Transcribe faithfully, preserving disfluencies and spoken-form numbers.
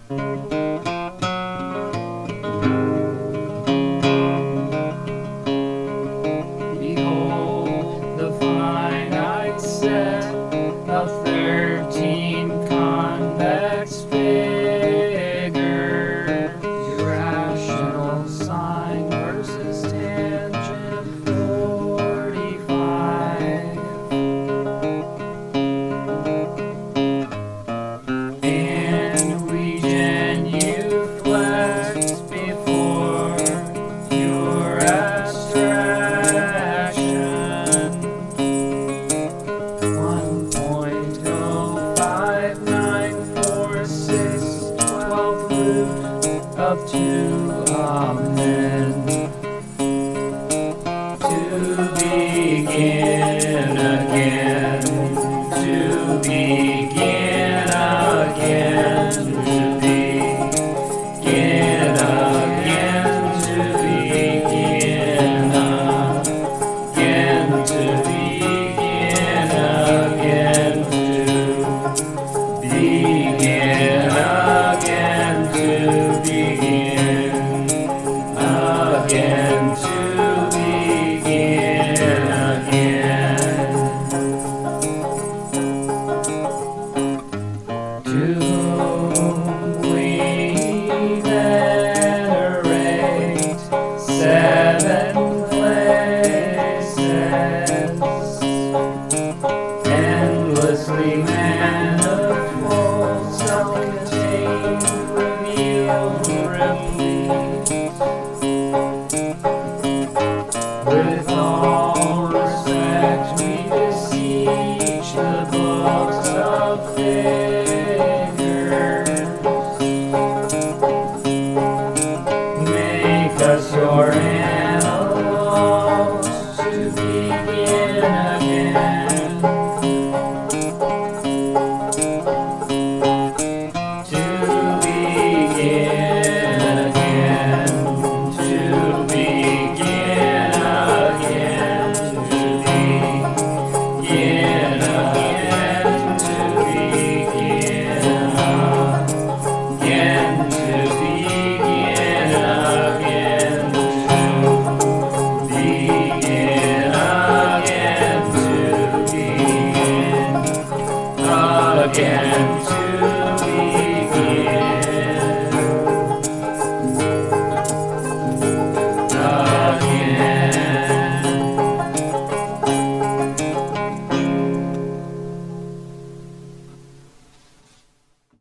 Behold the finite set of thirteen convex figures. Irrational sine versus tangent forty-five. And we genuflex before pure abstraction. one point oh five nine four six twelfth root of two. Amen. To begin again, to begin again, to begin again, to begin again, to begin again, to begin again, to begin again, to begin again. To